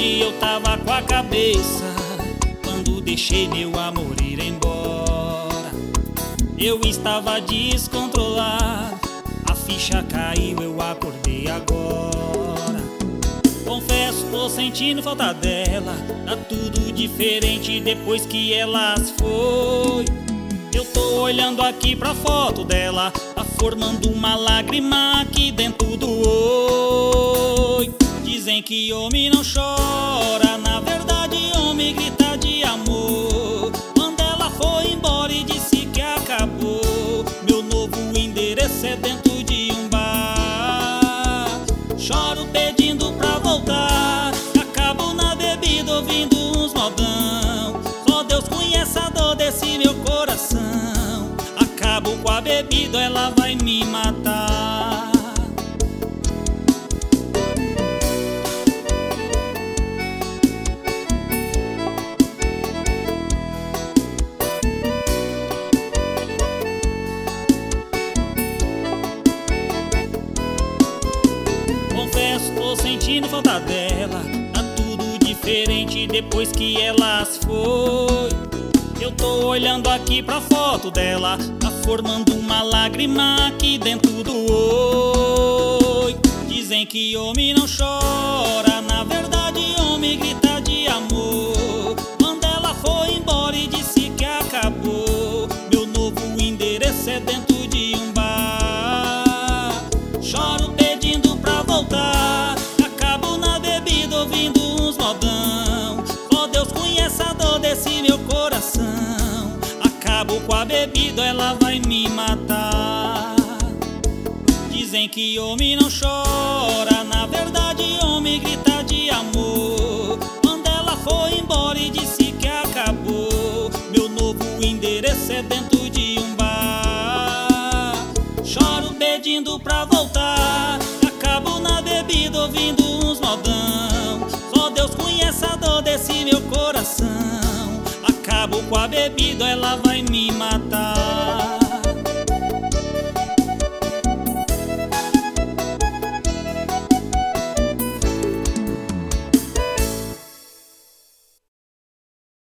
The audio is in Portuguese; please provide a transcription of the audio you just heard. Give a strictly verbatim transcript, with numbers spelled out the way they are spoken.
onde eu tava com a cabeça quando deixei meu amor ir embora. Eu estava descontrolado, a ficha caiu, eu acordei agora. Confesso, tô sentindo falta dela, tá tudo diferente depois que ela se foi. Eu tô olhando aqui pra foto dela, tá formando uma lágrima aqui dentro do olho. Dizem que homem não chora, na verdade homem grita de amor. Quando ela foi embora e disse que acabou, meu novo endereço é dentro de um bar. Choro pedindo pra voltar, acabo na bebida ouvindo uns modão. Só Deus conhece a dor desse meu coração. Acabo com a bebida, ela vai me matar. Confesso, tô sentindo falta dela, tá tudo diferente depois que ela se foi. Eu tô olhando aqui pra foto dela, tá formando uma lágrima aqui dentro do olho. Dizem que homem não chora, na verdade homem grita de amor. Quando ela foi embora e disse que acabou, meu novo endereço é dentro de um bar. Choro pedindo pra voltar, acabo na bebida ouvindo uns modão. Só Deus conhece a dor desse meu coração. Acabo com a bebida, ela vai me matar. Dizem que homem não chora, na verdade homem grita de amor. Quando ela foi embora e disse que acabou, meu novo endereço é dentro de um bar. Choro pedindo pra voltar, acabo na bebida ouvindo uns modão. Só Deus conhece a dor desse meu coração. Acabo com a bebida, ela vai me matar.